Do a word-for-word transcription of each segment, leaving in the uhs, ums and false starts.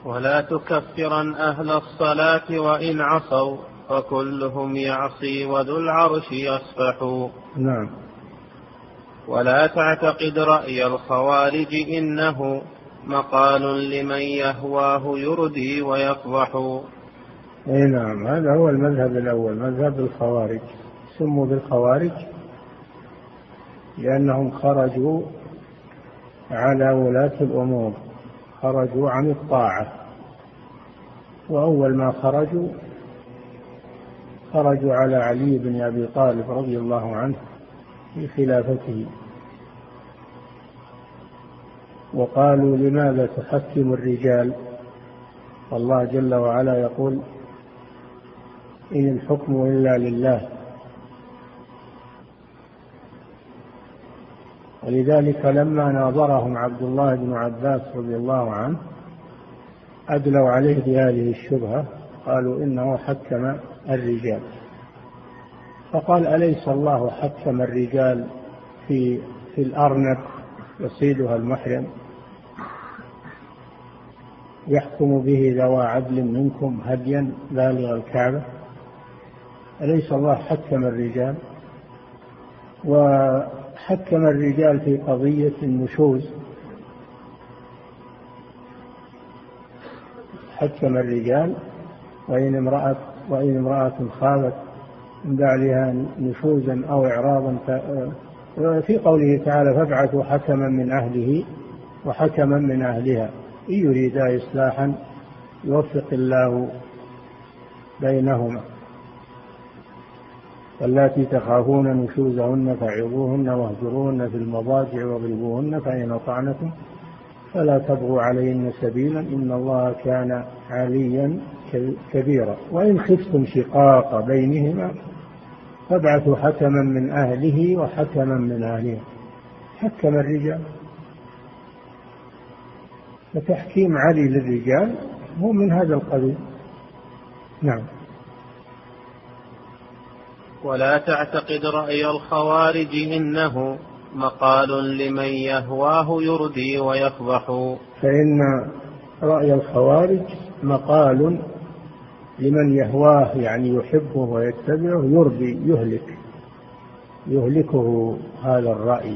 ولا تكفرن أهل الصلاة وإن عصوا فكلهم يعصي وذو العرش يصفح. نعم. ولا تعتقد رأي الخوارج إنه مقال لمن يهواه يردي ويفضح. اي نعم، هذا هو المذهب الأول، مذهب الخوارج. سموا بالخوارج لأنهم خرجوا على ولاة الأمور، خرجوا عن الطاعة، وأول ما خرجوا خرجوا على علي بن أبي طالب رضي الله عنه في خلافته، وقالوا لماذا تحكم الرجال، والله جل وعلا يقول إن الحكم إلا لله. ولذلك لما ناظرهم عبد الله بن عباس رضي الله عنه أدلوا عليه بهذه الشبهة، قالوا إنه حكم الرجال، فقال أليس الله حكم الرجال في في الأرنب يصيدها المحرم يحكم به ذوى عدل منكم هديا بالغ الكعبة؟ أليس الله حكم الرجال؟ وحكم الرجال في قضية النشوز، حكم الرجال وإن امرأة وإن امرأة خافت من بعدها نشوزا أو إعراضا، في قوله تعالى فابعثوا حكما من أهله وحكما من أهلها إن يريدا إصلاحا يوفق الله بينهما. واللاتي تخافون نشوزهن فعظوهن واهجروهن في المضاجع واضربوهن فإن أطعنكم فلا تبغوا عليهن سبيلا إن الله كان عليا كبيرا. وإن خفتم شقاق بينهما فابعثوا حكما من أهله وحكما من أهلها. حكم الرجال، فتحكيم علي للرجال هو من هذا القبيل. نعم. ولا تعتقد رأي الخوارج إنه مقال لمن يهواه يردي ويفضح. فإن رأي الخوارج مقال لمن يهواه، يعني يحبه ويتبعه، يردي يهلك يهلكه هذا الرأي،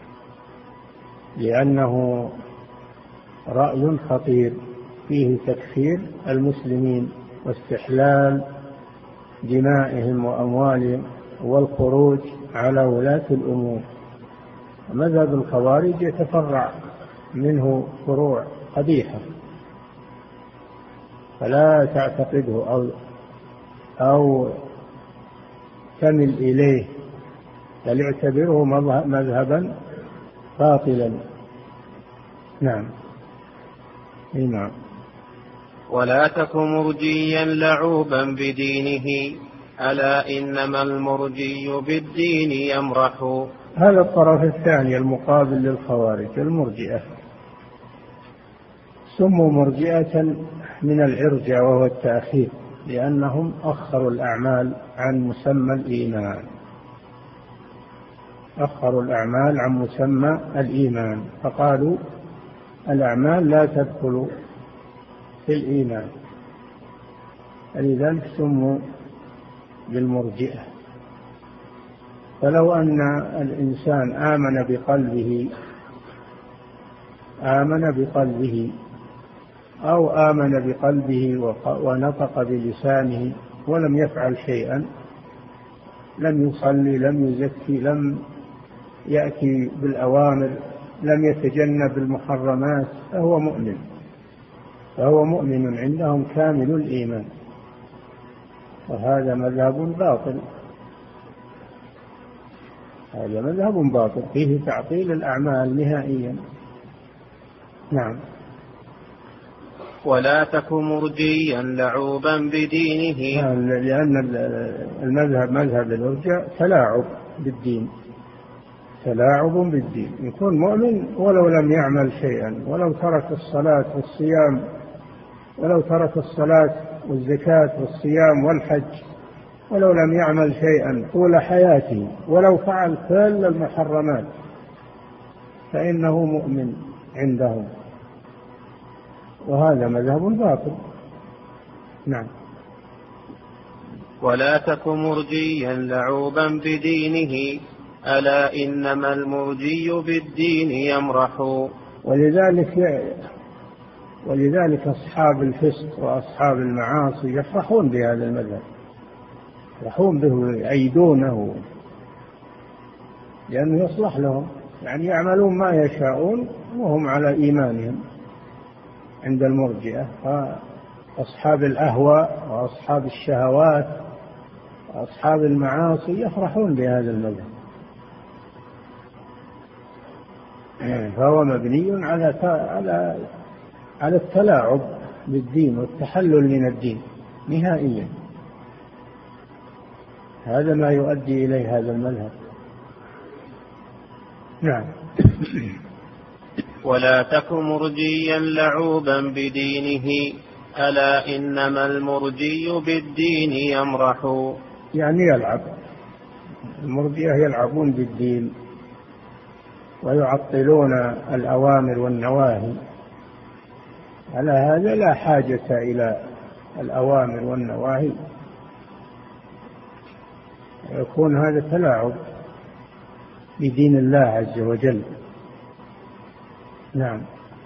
لأنه رأي خطير فيه تكفير المسلمين واستحلال دمائهم وأموالهم والخروج على ولاة الأمور. مذهب الخوارج يتفرع منه فروع قبيحة، فلا تعتقده أو أو تمل إليه، بل اعتبره مذهبا باطلا. نعم. نعم. ولا تك مرجيا لعوبا بدينه ألا إنما المرجي بالدين يمرح. هذا الطرف الثاني المقابل للخوارج، المرجئة. سموا مرجئة من العرجة وهو التأخير، لأنهم أخروا الأعمال عن مسمى الإيمان، أخروا الأعمال عن مسمى الإيمان، فقالوا الأعمال لا تدخل في الإيمان، لذلك سموا بالمرجئة. فلو أن الإنسان آمن بقلبه آمن بقلبه أو آمن بقلبه ونطق بلسانه ولم يفعل شيئا، لم يصلي لم يزكي لم يأتي بالأوامر لم يتجنب المحرمات، فهو مؤمن، فهو مؤمن عندهم كامل الإيمان. وهذا مذهب باطل، هذا مذهب باطل فيه تعطيل الأعمال نهائيا. نعم. ولا تك مرجيا لعوبا بدينه. لأن المذهب مذهب الإرجاء تلاعب بالدين، تلاعب بالدين. يكون مؤمن ولو لم يعمل شيئا، ولو ترك الصلاة والصيام، ولو ترك الصلاة والزكاة والصيام والحج، ولو لم يعمل شيئا طول حياته، ولو فعل كل المحرمات، فإنه مؤمن عندهم. وهذا مذهب باطل. نعم. ولا تك مرجيا لعوبا بدينه ألا إنما المرجي بالدين يمرح. ولذلك ولذلك أصحاب الفسق وأصحاب المعاصي يفرحون بهذا المذهب، يفرحون به، يعيدونه، لأنه يصلح لهم، يعني يعملون ما يشاءون وهم على إيمانهم. عند المرجئة أصحاب الأهواء وأصحاب الشهوات وأصحاب المعاصي يفرحون بهذا المذهب، فهو مبني على على على التلاعب بالدين والتحلل من الدين نهائيا. هذا ما يؤدي إليه هذا المذهب. نعم. ولا تك مرجيا لعوبا بدينه ألا إنما المرجي بالدين يمرح. يعني يلعب، المرجئة يلعبون بالدين ويعطلون الأوامر والنواهي. على هذا لا حاجة إلى الأوامر والنواهي، يكون هذا تلاعب بدين الله عز وجل. نعم.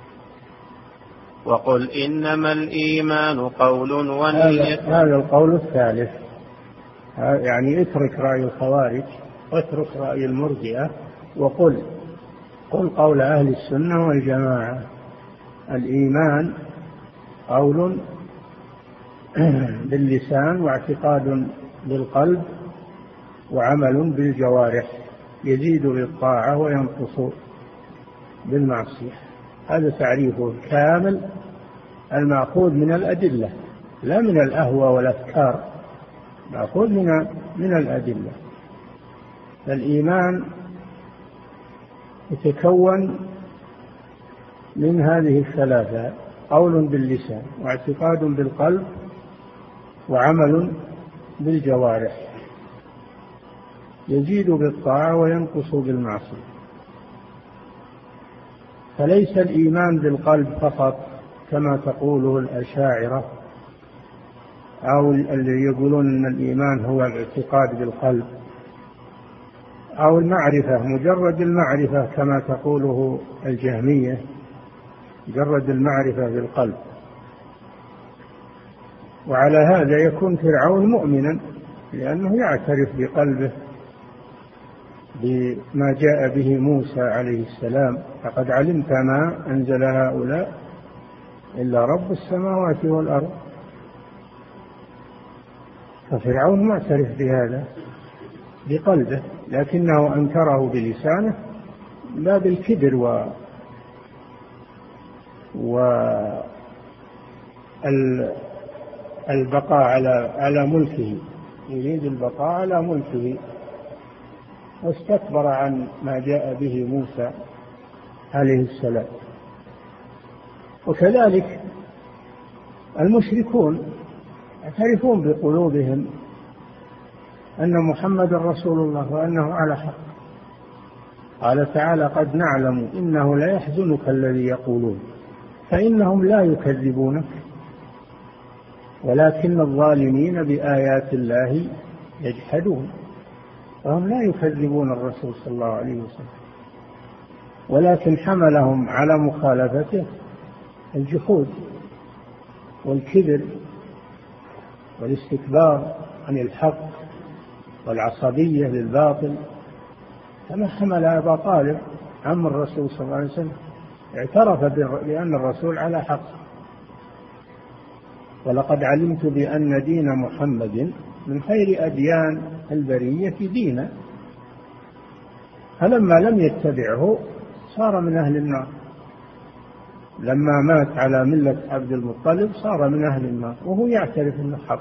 وقل إنما الإيمان قول ونية. هذا القول الثالث، يعني اترك رأي الخوارج واترك رأي المرجئة وقل قل قول أهل السنة والجماعة. الإيمان قول باللسان واعتقاد بالقلب وعمل بالجوارح، يزيد بالطاعة وينقص بالمعصية. هذا تعريفه كامل المأخوذ من الأدلة لا من الأهوى والأفكار، مأخوذ من من الأدلة. الإيمان يتكون من هذه الثلاثة: قول باللسان واعتقاد بالقلب وعمل بالجوارح، يزيد بالطاعة وينقص بالمعصية. فليس الإيمان بالقلب فقط كما تقوله الأشاعرة أو اللي يقولون أن الإيمان هو الاعتقاد بالقلب، أو المعرفة مجرد المعرفة كما تقوله الجهمية، مجرد المعرفة بالقلب. وعلى هذا يكون فرعون مؤمنا لأنه يعترف بقلبه بما جاء به موسى عليه السلام: لقد علمت ما أنزل هؤلاء إلا رب السماوات والأرض. ففرعون معترف بهذا بقلبه، لكنه أنكره بلسانه لا بالكبر و والبقاء على على ملكه، يريد البقاء على ملكه، واستكبر عن ما جاء به موسى عليه السلام. وكذلك المشركون يعترفون بقلوبهم أن محمد رسول الله وأنه على حق. قال تعالى: قد نعلم إنه لا يحزنك الذي يقولون فإنهم لا يكذبونك ولكن الظالمين بآيات الله يجحدون. فهم لا يكذبون الرسول صلى الله عليه وسلم، ولكن حملهم على مخالفته الجحود والكبر والاستكبار عن الحق والعصبية للباطل، كما حمل أبا طالب عم الرسول صلى الله عليه وسلم، اعترف بأن الرسول على حق: ولقد علمت بأن دين محمد من خير أديان البرية دينا. فلما لم يتبعه صار من أهل النار، لما مات على ملة عبد المطلب صار من أهل النار وهو يعترف أنه حق.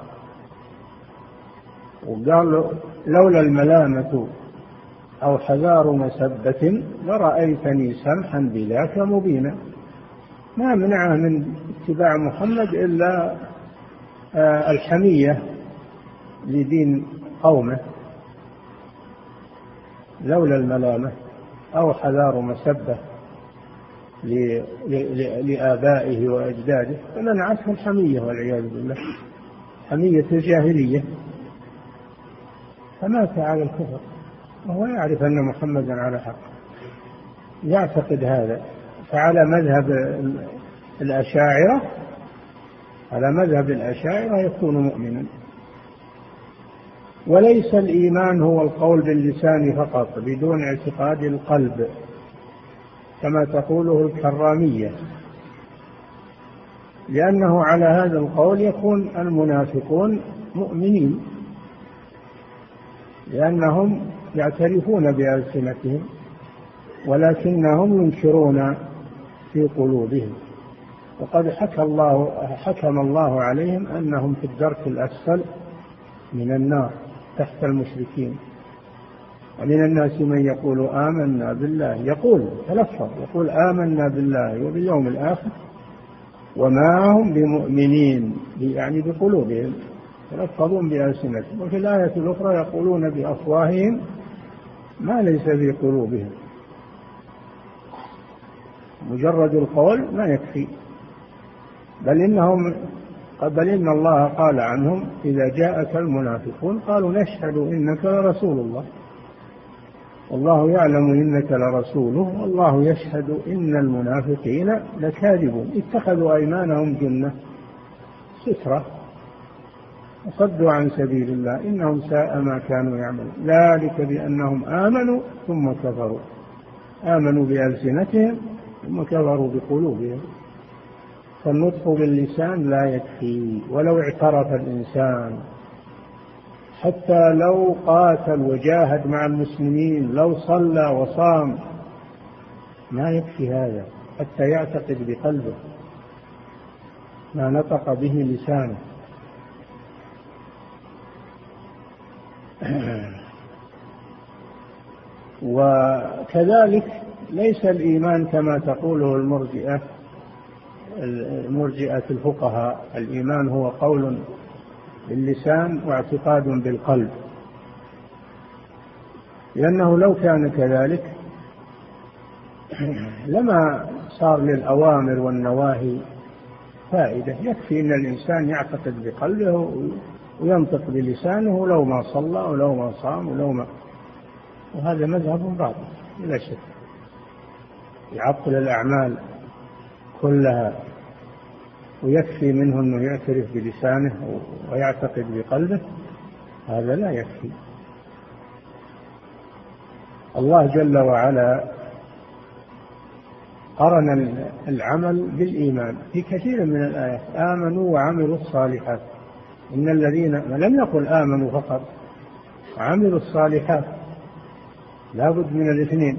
وقال: لولا الملامة أو حذار مسبة لرأيتني سمحا بذاك مبينا. ما منعه من اتباع محمد إلا الحمية لدين قومه، لولا الملامة أو حذار مسبة لآبائه وأجداده، فمنعته الحمية والعياذ بالله، حمية الجاهلية، فمات على الكفر وهو يعرف أن محمدا على حق، يعتقد هذا. فعلى مذهب الأشاعرة على مذهب الأشاعرة يكون مؤمنا. وليس الإيمان هو القول باللسان فقط بدون اعتقاد القلب كما تقوله الكرامية، لأنه على هذا القول يكون المنافقون مؤمنين، لأنهم يعترفون بألسنتهم ولكنهم ينكرون في قلوبهم. وقد حكى الله حكم الله عليهم أنهم في الدرك الأسفل من النار تحت المشركين. ومن الناس من يقول آمنا بالله، يقول تلفظ يقول آمنا بالله وباليوم الآخر وما هم بمؤمنين، يعني بقلوبهم، يلفظون بألسنتهم. وفي الآية الأخرى يقولون بأفواههم ما ليس في قلوبهم. مجرد القول ما يكفي، بل إنهم بل إن الله قال عنهم إذا جاءك المنافقون قالوا نشهد إنك لرسول الله والله يعلم إنك لرسوله والله يشهد إن المنافقين لكاذبون اتخذوا أيمانهم جنة سترة وصدوا عن سبيل الله إنهم ساء ما كانوا يعملون ذلك بأنهم آمنوا ثم كفروا، آمنوا بألسنتهم ثم كفروا بقلوبهم. فالنطق باللسان لا يكفي ولو اعترف الإنسان، حتى لو قاتل وجاهد مع المسلمين، لو صلى وصام، ما يكفي هذا حتى يعتقد بقلبه ما نطق به لسانه. وكذلك ليس الإيمان كما تقوله المرجئة المرجئة الفقهاء، الإيمان هو قول باللسان واعتقاد بالقلب، لأنه لو كان كذلك لما صار للأوامر والنواهي فائدة. يكفي أن الإنسان يعتقد بقلبه وينطق بلسانه لو ما صلى ولو ما صام ولو ما، وهذا مذهب باطل بلا شك، يعطل الأعمال كلها، ويكفي منه أنه يعترف بلسانه ويعتقد بقلبه، هذا لا يكفي. الله جل وعلا قرن العمل بالإيمان في كثير من الآيات، آمنوا وعملوا الصالحات. إن الذين لم يقل آمنوا فقط، عملوا الصالحات، لا بد من الاثنين.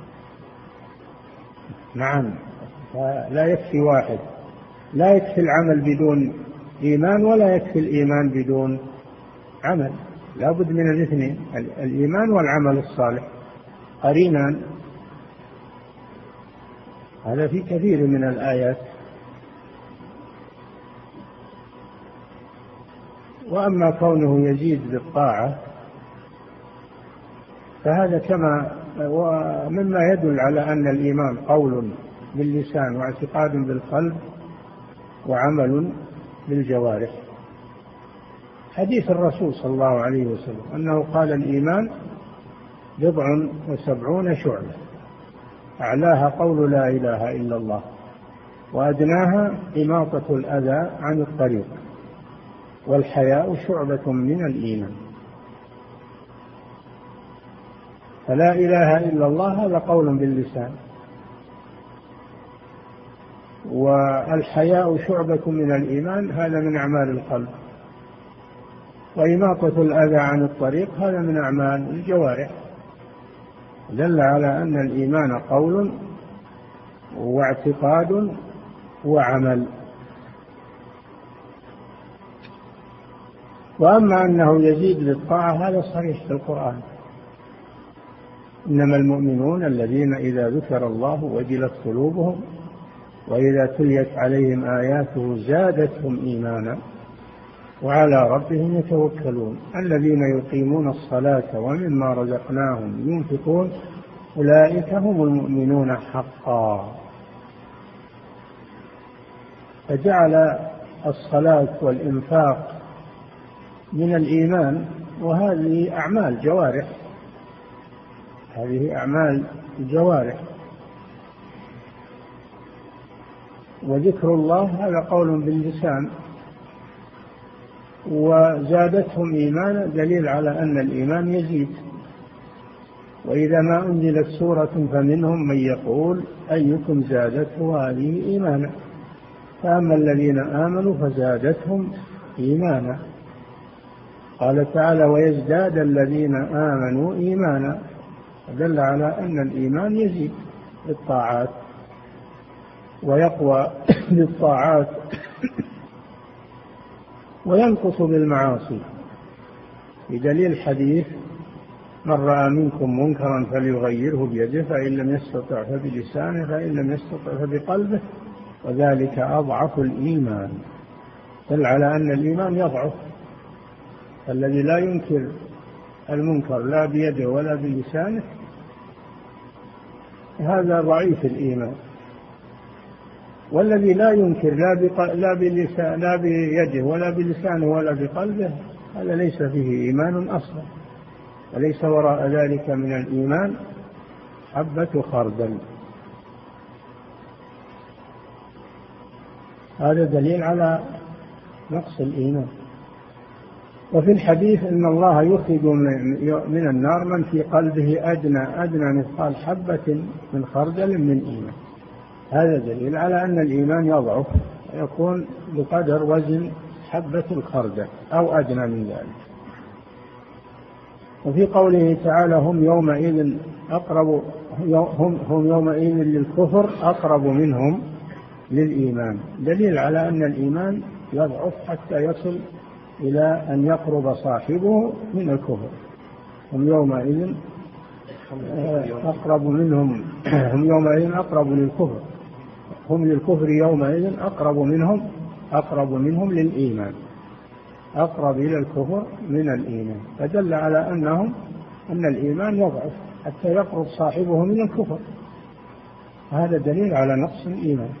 نعم، لا يكفي واحد، لا يكفي العمل بدون إيمان ولا يكفي الإيمان بدون عمل، لا بد من الاثنين، الإيمان والعمل الصالح قرينان. هذا في كثير من الآيات. وأما كونه يزيد بالطاعة فهذا كما ومما يدل على أن الإيمان قول باللسان واعتقاد بالقلب وعمل بالجوارح. حديث الرسول صلى الله عليه وسلم أنه قال الإيمان بضع وسبعون شعبة، أعلاها قول لا إله إلا الله، وأدناها إماطة الأذى عن الطريق، والحياء شعبة من الإيمان. فلا إله إلا الله هذا قول باللسان، والحياء شعبة من الإيمان هذا من أعمال القلب، وإماطة الأذى عن الطريق هذا من أعمال الجوارح. دل على أن الإيمان قول واعتقاد وعمل. وأما أنه يزيد بالطاعة هذا صريح في القرآن، إنما المؤمنون الذين إذا ذكر الله وجلت قلوبهم وإذا تليت عليهم آياته زادتهم إيمانا وعلى ربهم يتوكلون الذين يقيمون الصلاة ومما رزقناهم ينفقون أولئك هم المؤمنون حقا. فجعل الصلاة والإنفاق من الإيمان، وهذه أعمال جوارح، هذه أعمال الجوارح. وذكر الله هذا قول باللسان. وزادتهم إيمانا دليل على أن الإيمان يزيد. وإذا ما أنزلت سورة فمنهم من يقول أيكم زادته هذه إيمانا، فأما الذين آمنوا فزادتهم إيمانا. قال تعالى ويزداد الذين آمنوا إيمانا، دل على أن الإيمان يزيد بالطاعات ويقوى بالطاعات وينقص بالمعاصي، بدليل حديث من رأى منكم منكرا فليغيره بيده فإن لم يستطع فبلسانه فإن لم يستطع فبقلبه وذلك أضعف الإيمان. دل على أن الإيمان يضعف. الذي لا ينكر المنكر لا بيده ولا بلسانه هذا ضعيف الإيمان، والذي لا ينكر لا بلسان لا بيده ولا بلسانه ولا بقلبه هذا ليس فيه إيمان أصلا، وليس وراء ذلك من الإيمان حبة خردل. هذا دليل على نقص الإيمان. وفي الحديث إن الله يخرج من النار من في قلبه أدنى أدنى مثقال حبة من خردل من إيمان. هذا دليل على أن الإيمان يضعف، يكون بقدر وزن حبة الخردل أو أدنى من ذلك. وفي قوله تعالى هم يومئذ أقرب هم, هم يومئذ للكفر أقرب منهم للإيمان، دليل على أن الإيمان يضعف حتى يصل إلى أن يقرب صاحبه من الكفر. هم يومئذ أقرب منهم هم يومئذ أقرب للكفر هم للكفر يومئذ أقرب منهم أقرب منهم للإيمان، أقرب إلى الكفر من الإيمان، فدل على أنهم أن الإيمان يضعف حتى يقرب صاحبه من الكفر. هذا دليل على نقص الإيمان.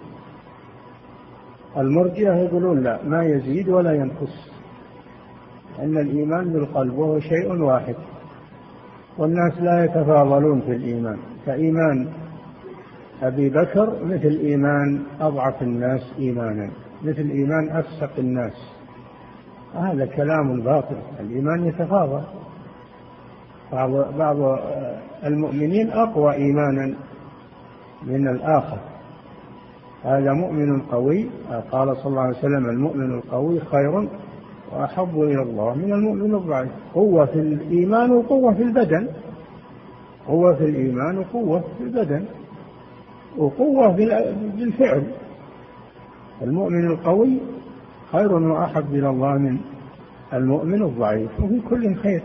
المرجئة يقولون لا، ما يزيد ولا ينقص، أن الإيمان بالقلب وهو شيء واحد، والناس لا يتفاضلون في الإيمان، فإيمان أبي بكر مثل إيمان أضعف الناس إيمانا، مثل إيمان أفسق الناس. هذا كلام باطل. الإيمان يتفاضل، بعض بعض المؤمنين أقوى إيمانا من الآخر. هذا مؤمن قوي، قال صلى الله عليه وسلم المؤمن القوي خير وأحب إلى الله من المؤمن الضعيف. قوة في الإيمان وقوة في البدن، قوة في الإيمان وقوة في البدن وقوة في الفعل. المؤمن القوي خير وأحب إلى الله من المؤمن الضعيف، وفي كل خير.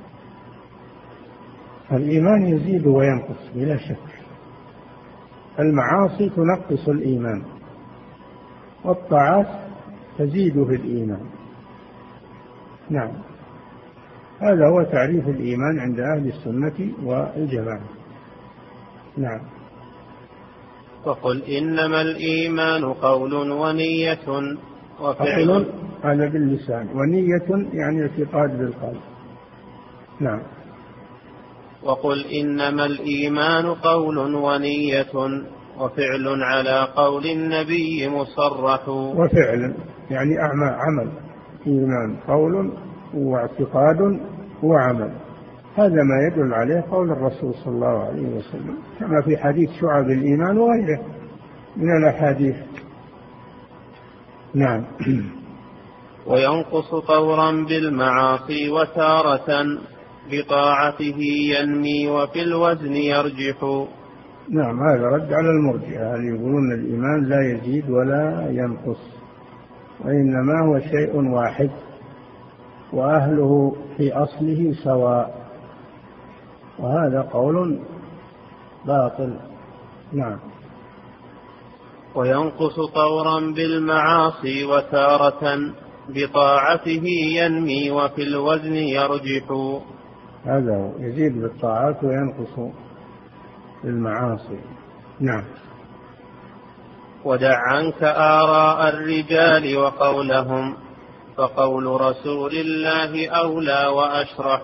الإيمان يزيد وينقص بلا شك. المعاصي تنقص الإيمان والطاعات تزيد في الإيمان. نعم، هذا هو تعريف الإيمان عند أهل السنة والجماعة. نعم. وقل إنما الإيمان قول ونية وفعل. هذا باللسان، ونية يعني اعتقاد بالقلب. نعم. وقل إنما الإيمان قول ونية وفعل على قول النبي مصرح. وفعل يعني أعمال، عمل. إيمان قول واعتقاد وعمل، هذا ما يدل عليه قول الرسول صلى الله عليه وسلم كما في حديث شعب الإيمان وغيره من الأحاديث. نعم. وينقص طورا بالمعاصي وتارة بطاعته ينمي وفي الوزن يرجح. نعم، هذا رد على المرجئة اللي يقولون الإيمان لا يزيد ولا ينقص، وإنما هو شيء واحد وأهله في أصله سواء، وهذا قول باطل. نعم. وينقص طورا بالمعاصي وتارة بطاعته ينمي وفي الوزن يرجح. هذا هو، يزيد بالطاعات وينقص بالمعاصي. نعم. ودع عنك آراء الرجال وقولهم، فقول رسول الله أولى وأشرح.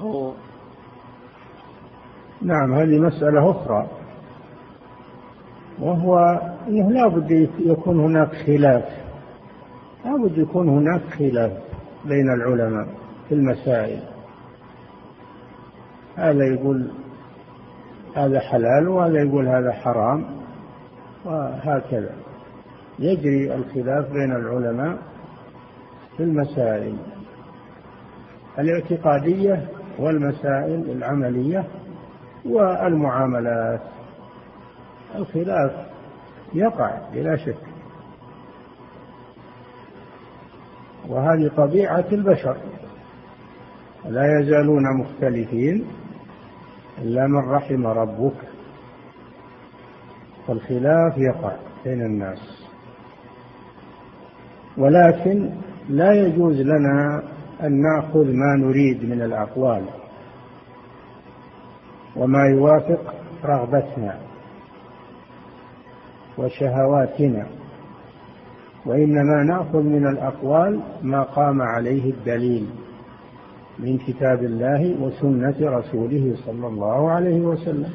نعم، هذه مسألة أخرى، وهو أنه لا بد يكون هناك خلاف، لا بد يكون هناك خلاف بين العلماء في المسائل، هذا يقول هذا حلال وهذا يقول هذا حرام، وهكذا يجري الخلاف بين العلماء في المسائل الاعتقادية والمسائل العملية والمعاملات. الخلاف يقع بلا شك، وهذه طبيعة البشر، لا يزالون مختلفين إلا من رحم ربك، فالخلاف يقع بين الناس، ولكن لا يجوز لنا أن نأخذ ما نريد من الأقوال وما يوافق رغبتنا وشهواتنا، وإنما نأخذ من الأقوال ما قام عليه الدليل من كتاب الله وسنة رسوله صلى الله عليه وسلم.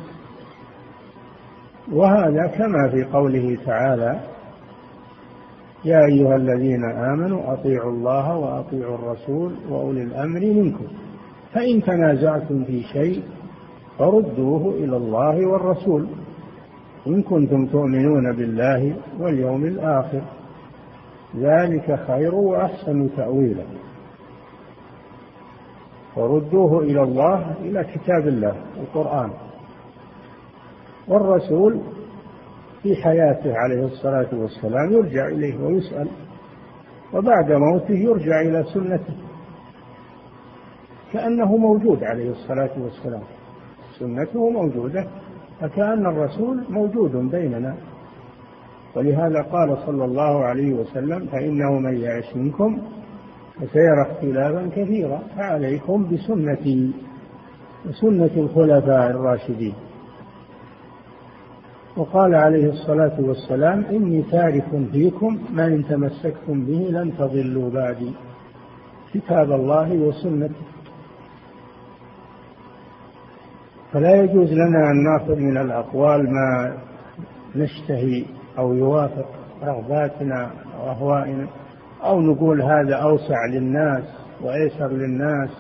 وهذا كما في قوله تعالى: يا أيها الذين آمنوا أطيعوا الله وأطيعوا الرسول وأولي الأمر منكم، فإن تنازعتم في شيء فردوه إلى الله والرسول إن كنتم تؤمنون بالله واليوم الآخر، ذلك خير وأحسن تأويلا. وردوه إلى الله، إلى كتاب الله القرآن، والرسول في حياته عليه الصلاة والسلام يرجع إليه ويسأل، وبعد موته يرجع إلى سنته كأنه موجود عليه الصلاة والسلام، سنته موجودة فكأن الرسول موجود بيننا. ولهذا قال صلى الله عليه وسلم: فإنه من يعش منكم فسيرى اختلافا كثيرا، فعليكم بسنتي وسنة الخلفاء الراشدين. وقال عليه الصلاة والسلام: إني تارك فيكم ما إن تمسكتم به لن تضلوا بعدي، كتاب الله وسنته. فلا يجوز لنا أن نأخذ من الأقوال ما نشتهي أو يوافق رغباتنا وأهوائنا، أو نقول هذا أوسع للناس وأيسر للناس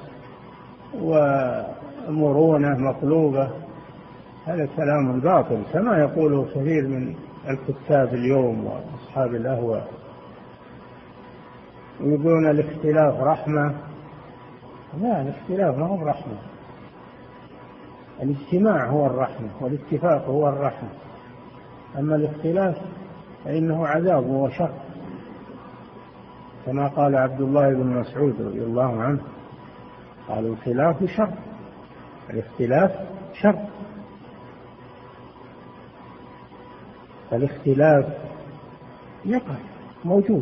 ومرونة مطلوبة. هذا كلام باطل كما يقوله كثير من الكتاب اليوم وأصحاب الأهواء، يقولون الاختلاف رحمة. لا، الاختلاف ما هو رحمة، الاجتماع هو الرحمة والاتفاق هو الرحمة، أما الاختلاف فإنه عذاب وشر، كما قال عبد الله بن مسعود رضي الله عنه، قال: الخلاف شر، الاختلاف شر. فالاختلاف يقع موجود،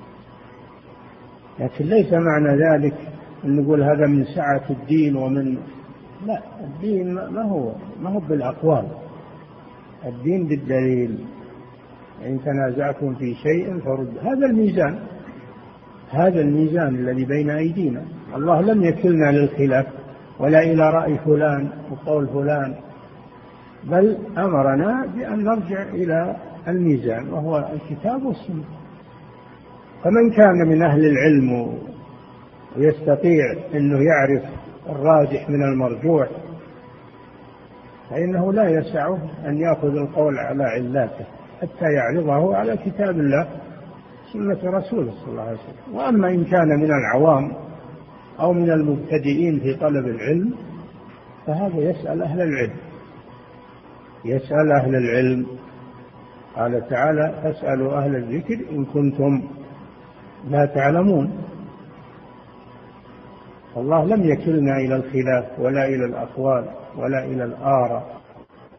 لكن ليس معنى ذلك أن نقول هذا من سعة الدين ومن لا، الدين ما هو ما هو بالأقوال، الدين بالدليل. إن تنازعتم في شيء فرد، هذا الميزان، هذا الميزان الذي بين أيدينا. الله لم يكلنا للخلاف ولا إلى رأي فلان وقول فلان، بل أمرنا بأن نرجع إلى الميزان وهو الكتاب والسنة. فمن كان من أهل العلم ويستطيع أنه يعرف الراجح من المرجوح فإنه لا يسعه أن يأخذ القول على علاته حتى يعرضه على كتاب الله سنة رسوله صلى الله عليه وسلم. وأما إن كان من العوام أو من المبتدئين في طلب العلم فهذا يسأل أهل العلم، يسأل أهل العلم. قال تعالى: فاسألوا أهل الذكر إن كنتم لا تعلمون. الله لم يكلنا إلى الخلاف ولا إلى الأقوال ولا إلى الآراء،